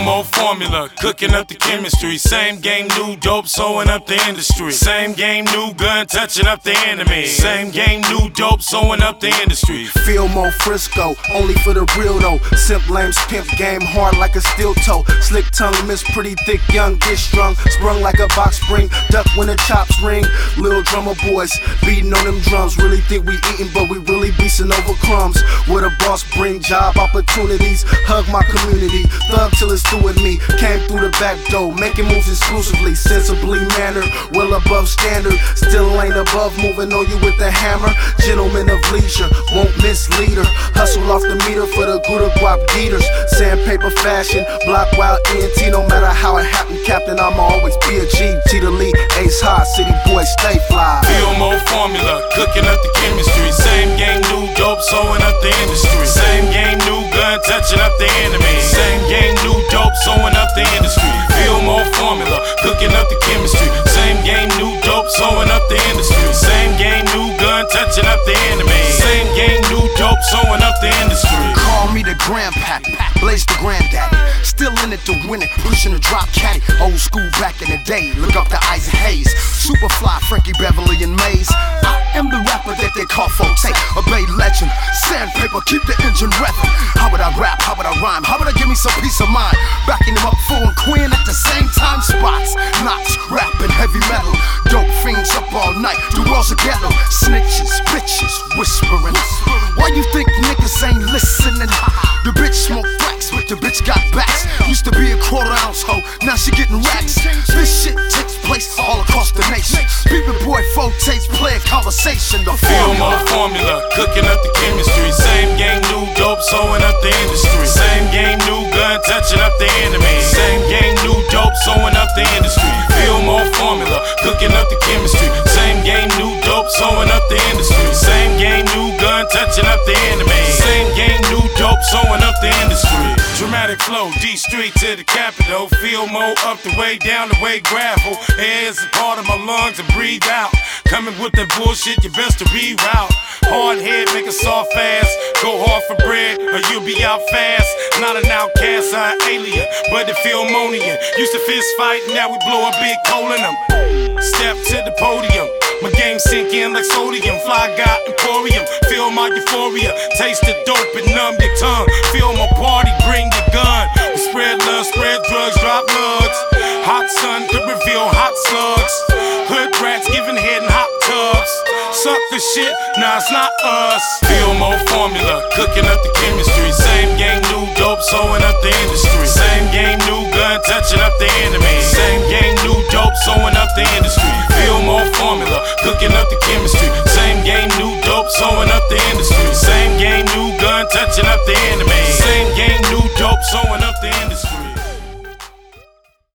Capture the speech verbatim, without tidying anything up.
Fillmore formula, cooking up the chemistry. Same game, new dope, sewing up the industry. Same game, new gun, touching up the enemy. Same game, new dope, sewing up the industry. Fillmore Frisco, only for the real though. Simp lames, pimp game, hard like a steel toe. Slick tongue, miss pretty thick, young, get strung. Sprung like a box spring, duck when the chops ring. Little drummer boys, beating on them drums. Really think we eating, but we really beastin' over crumbs. With a boss, bring job opportunities. Hug my community, thug till it's through with me. Came through the back door, making moves exclusively. Sensibly mannered, well above standard. Still ain't above, moving on you with the hammer. Gentleman of leisure, won't mislead her. Hustle off the meter for the Gouda Guap Geeters. Sandpaper fashion, block wild E N T. No matter how it happen, Captain, I'ma always be a G. T the lead, ace high, city boy, stay fly. Fillmore formula, cooking up the chemistry. Same game, new dope, sewing up the industry. Same game, new gun, touching up the enemy. Same game, new dope, sewing up the industry. Fillmore formula, cooking up the chemistry. Same game, new dope, sewing up the industry. Same game, new gun, touching up the enemy. Same game, new dope, sewing up the industry. Call me the grandpappy, Blaze the granddaddy. Still in it to win it, pushing a drop caddy. Old school back in the day, look up to Isaac Hayes. Superfly, Frankie Beverly and Maze. I am the rapper that they call Forte, a Bay legend. Sandpaper, keep the engine revving. How would I rap, how would I rhyme, how would I give me some peace of mind? Backing them up full and Quinn at the same time spots. Knots, rapping heavy metal. Dope fiends up all night, the world's a ghetto. Snitches, bitches, whispering. Why you think niggas ain't listening? The bitch smoke wax, but the bitch got backs. Used to be a quarter ounce hoe, now she getting racks. This shit takes place all across the nation. People boy Forte's play a conversation. The Fillmore formula, cooking up the chemistry. Same game, new dope, sewing up the industry. Same game, new gun, touching up the enemy. Same game, new dope, sewing up the industry. Fillmore formula, cooking up the chemistry. Same game, new dope, sewing up the industry. Same game, new gun, touching up the enemy. Same game, new dope, sewing up the industry. Dramatic flow, D Street to the capital. Fillmore up the way, down the way, gravel. Air is a part of my lungs and breathe out. Coming with that bullshit, you best to reroute. Hard head, make it soft fast. Go hard for bread, or you'll be out fast. Not an outcast, I'm an alien, but the Fillmonian. Used to fist fight, now we blow a big hole in them. Step to the podium, my game sink in like sodium. Fly guy emporium, feel my euphoria. Taste the dope and numb your tongue. Feel my party, bring your gun. We spread love, spread drugs, drop lugs. Hot sun could reveal hot slugs. Hood rats giving head in hot tubs. Suck the shit, nah it's not us. Fillmore formula, cooking up the chemistry. Same game, new dope, sewing up the industry. Same game, new gun, touching up the enemy. Same game, new dope, sewing up the industry. Fillmore formula, cooking up the chemistry. Same game, new dope, sewing up the industry. Same game, new gun, touching up the enemy. Same game, new dope, sewing up the industry.